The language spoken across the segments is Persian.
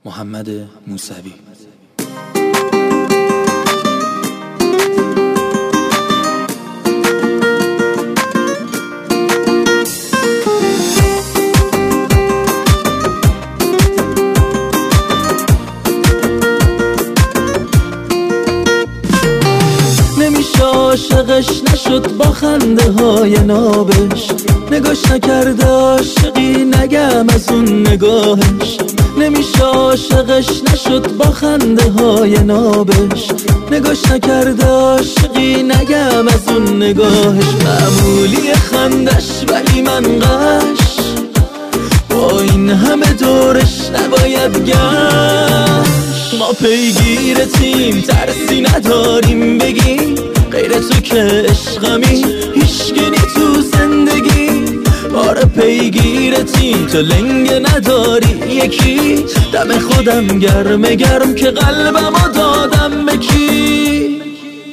محمد موسوی. نمیشه عاشقش نشد با خنده های نابش، نگاش نکرده عاشقی نگم از اون نگاهش. نمیشه عاشقش نشد با خنده های نابش، نگاش نکرده عاشقی نگم از اون نگاهش. معمولی خندش ولی من قش، با این همه دورش نباید گشت. ما پیگیر تیم ترسی نداریم بگیم، غیر تو که عشقمی هیچگنی تو زندگی. آره پیگیر تیم تو لنگه نداری یکی، دم خودم گرم گرم که قلبمو دادم به کی.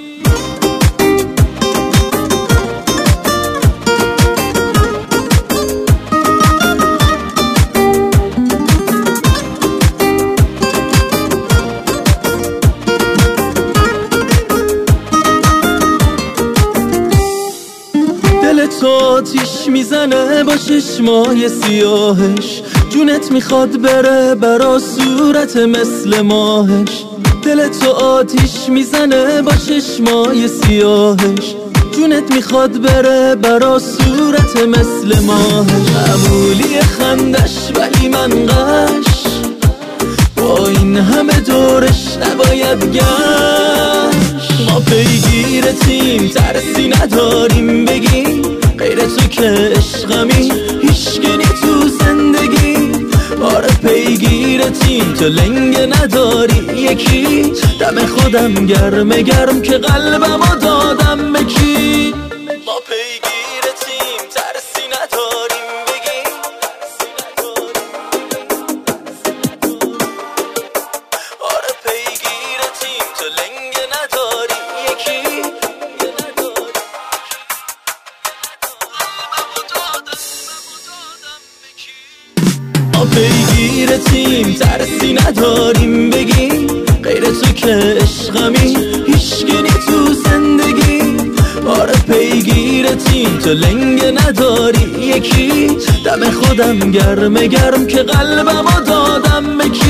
دل تو آتیش میزنه با چشمای سیاهش، جونت میخواد بره برا صورت مثل ماهش. دل تو آتیش میزنه با چشمای سیاهش، جونت میخواد بره برا صورت مثل ماهش. معمولی خندش ولی من قش، با این همه دورش نباید گشت. ما پیگیر تیم ترسی نداریم بگیم، غیر تو که عشقمی هیچگنی تو زندگی. آره پیگیر تیم تو لنگه نداری یکی، دم خودم گرم گرم که قلبمو دادم به کی. ما پیگیر تیم ترسی نداریم بگیم، آره پیگیر تیم تو لنگه نداری یکی. ما پیگیر تیم ترسی نداریم بگیم، غیر تو که عشقمی هیچگنی تو زندگی. آره پیگیر تیم تو لنگه نداری یکی، دم خودم گرم گرم که قلبمو دادم به کی.